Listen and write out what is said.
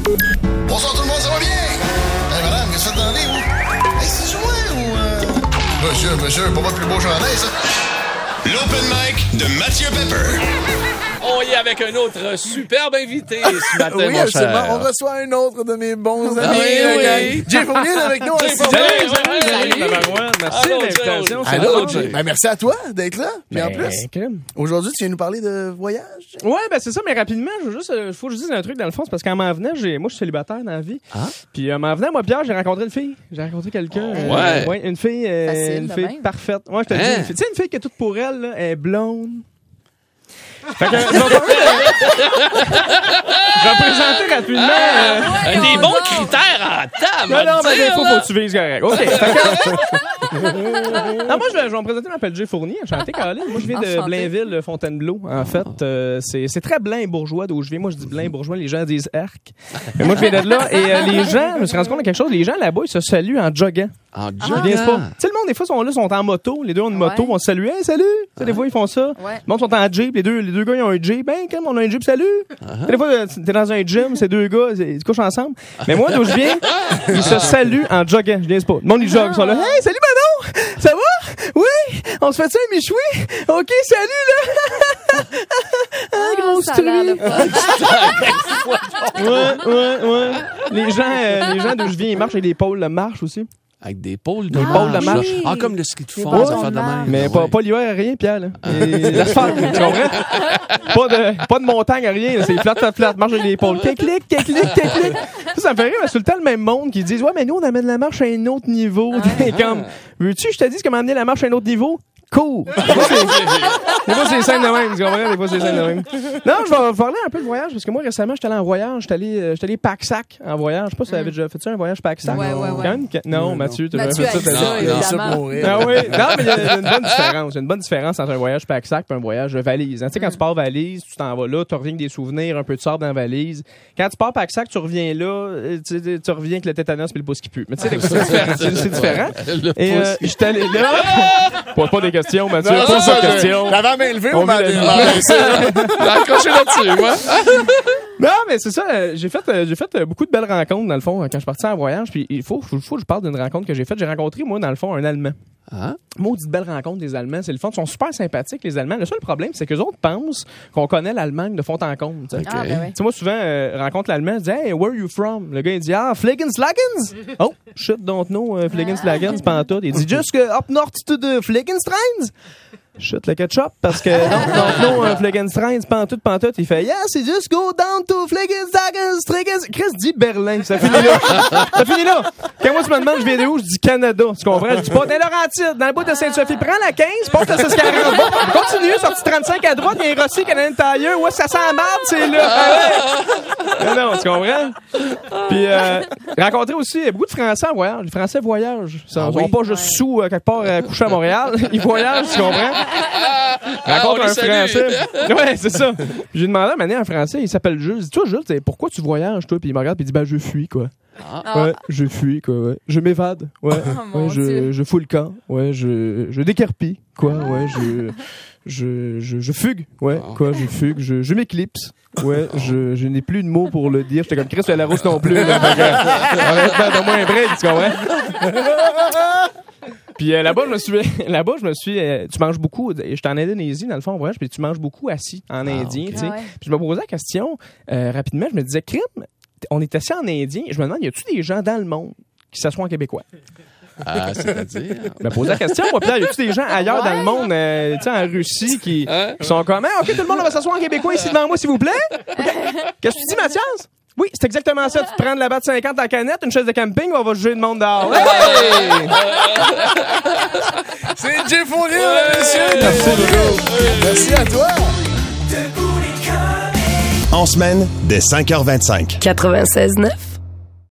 Bonsoir tout le monde, ça va bien? Hey madame, qu'est-ce que vous attendez, vous? Hey, c'est moi ou... Monsieur, pas votre plus beau chandail, ça? L'Open Mic de Mathieu Pepper. On y est avec un autre superbe invité ce matin, oui, mon absolument. cher. On reçoit un autre de mes bons amis. Oui. Jay Fournier est avec nous. Salut. Merci de l'invitation. Allô, Jay. ben, merci à toi d'être là. Puis en plus, crème. aujourd'hui, tu viens nous parler de voyage. Ouais, ben c'est ça, mais rapidement, faut que je dise un truc dans le fond, c'est parce qu'en m'en venant, moi je suis célibataire dans la vie. Puis en m'en venant, moi Pierre, j'ai rencontré une fille. J'ai rencontré quelqu'un. Ouais. Une fille, Facile, une de fille même. parfaite. Ouais, je te dis, tu sais, une fille qui est toute pour elle, là, elle est blonde. Fait que, je vais présenter rapidement. Des bons critères en table. Non, mais des fois, là. faut que tu vises correct. OK. Fait que... non, moi, je vais me présenter, je m'appelle Jay Fournier. Enchanté, Caroline. Moi, je viens de Enchanté. Blainville, Fontainebleau. En fait, c'est très Blain bourgeois d'où je viens. Moi, je dis Blain bourgeois, les gens disent arc. Mais moi, je viens de là. Et les gens, je me suis rendu compte de quelque chose. Les gens là-bas, ils se saluent en joguant. En Je viens pas. Tu sais, le monde, des fois, sont là, sont en moto. Les deux ont une moto, Ouais. vont se saluer. Hey, salut! Tu sais, des fois, ils font ça. Ouais. Le monde sont en Jeep. Les deux gars, ils ont un Jeep. Ben, quand on a un Jeep, salut! Des fois, t'es dans un gym, ces deux gars, ils se couchent ensemble. Mais moi, d'où je viens, ils se saluent en joguant. Je viens pas. Le monde, ils joguent. Ils sont là. Hey, salut, Manon! Ça va? Oui! On se fait ça, un méchoui? OK, salut, là! Grosse ça a l'air truie. le fun. Ouais. Les gens d'où je viens, ils marchent avec des pôles de marche aussi. Avec des pôles de Des pôles de marche. Ah, comme le ski de fond, bâtons ça fait de de marche. même. Mais Ouais. pas l'hiver, rien, Pierre, là. Et l'asphalte, tu comprends? Pas de montagne, rien, là. C'est flat, marche avec des pôles. Clic. Ça me fait rire, mais c'est tout le temps le même monde qui disent, ouais, mais nous, on amène la marche à un autre niveau. T'es comme, veux-tu, je te dise comment amener la marche à un autre niveau? Cool. Des fois, c'est scène de même, tu comprends? Des fois, c'est scène de même. Non, je vais parler un peu de voyage, parce que moi, récemment, j'étais allé en voyage. J'étais allé pack-sac en voyage. Je sais pas si tu avais déjà fait ça, un voyage pack-sac. Ouais. Quand même, non, Mathieu, tu as Mathieu fait a ça. dit ça, Ça pour évidemment. mourir. Ah oui, non, mais il y a une bonne différence. Il y a une bonne différence entre un voyage pack-sac et un voyage valise. Tu sais, quand tu pars valise, tu t'en vas là, tu reviens avec des souvenirs, un peu de sable dans la valise. Quand tu pars pack-sac, tu reviens là, tu reviens avec le tétanos et le pouce qui pue. Mais tu sais, des fois, c'est différent. C'est différent. Et j'étais allé là. Pose pas des questions, Mathieu. Non, Pose ça, pas de questions. L'avant main levée, On on m'a vit la- J'ai accroché là-dessus, moi. Non, mais c'est ça. J'ai fait beaucoup de belles rencontres, dans le fond, quand je suis parti en voyage. Puis il faut que je parle d'une rencontre que j'ai faite. J'ai rencontré, moi, dans le fond, un Allemand. Hein? Maudite belle rencontre des Allemands. C'est le fun. Ils sont super sympathiques, les Allemands. Le seul problème, c'est qu'eux autres pensent qu'on connaît l'Allemagne de fond en comble. Tu sais. Ah, ben ouais. Tu sais, moi, souvent, rencontre l'Allemand, je dis, hey, where are you from? Le gars, il dit, Flegenslagens? Oh, shit, don't know, Flegenslagens, pantoute. Il dit, just up north to the Flegenstrains? Shit, le ketchup, parce que non, Flegenstrains, pantoute. Il fait, yes, it's just go down to Flegenstragens. Chris dit Berlin. Ça finit là. Quand moi, tu me demandes, je viens de où? Je dis Canada. Tu comprends? Je dis pas dans Laurentides, dans le bout de Sainte-Sophie. Prends la 15, porte le 640. Bon, continue, sorti 35 à droite, il y a un Rossi, Canadien Tire. Ouais, ça sent la marde, c'est là. Ah ouais. Non, tu comprends? Puis, rencontrer aussi beaucoup de Français en voyage. Les Français voyagent. Ils sont pas juste sous, quelque part, couchés à Montréal. Ils voyagent, tu comprends? Rencontre on les un salue. Français. Ouais, c'est ça. Puis j'ai demandé à un moment donné à un Français, il s'appelle Jules. Je dis, toi, Jules, pourquoi tu voyages, toi? Puis il me regarde, puis il dit, ben, je fuis, quoi. Ouais, je fuis, quoi, ouais. Je m'évade, ouais. mon Dieu. Je fous le camp, ouais. Je décarpille, quoi, ouais. Je fugue, ouais, quoi, je fugue. Je m'éclipse, ouais. Je n'ai plus de mots pour le dire. J'étais comme Chris Larousse non plus, là. Honnêtement, donne-moi un break, tu comprends? Puis là-bas, je me suis, tu manges beaucoup. J'étais en Indonésie, dans le fond, en voyage, puis tu manges beaucoup assis en indien, tu sais. Ah ouais. Puis je me posais la question, rapidement, je me disais, crime, on est assis en indien, je me demande, y a-tu des gens dans le monde qui s'assoient en québécois? Ah, c'est-à-dire? Je me posais la question, moi, Pierre, y a-tu des gens ailleurs dans le monde, tu sais, en Russie, qui sont comme, OK, tout le monde va s'asseoir en québécois ici devant moi, s'il vous plaît? OK. Qu'est-ce que tu dis, Mathias? Oui, c'est exactement ça. Tu te prends de la batte 50 en canette, une chaise de camping, on va juger le monde dehors. Hey! C'est Jay Fournier, monsieur. Merci à toi. En semaine, dès 5h25. 96.9.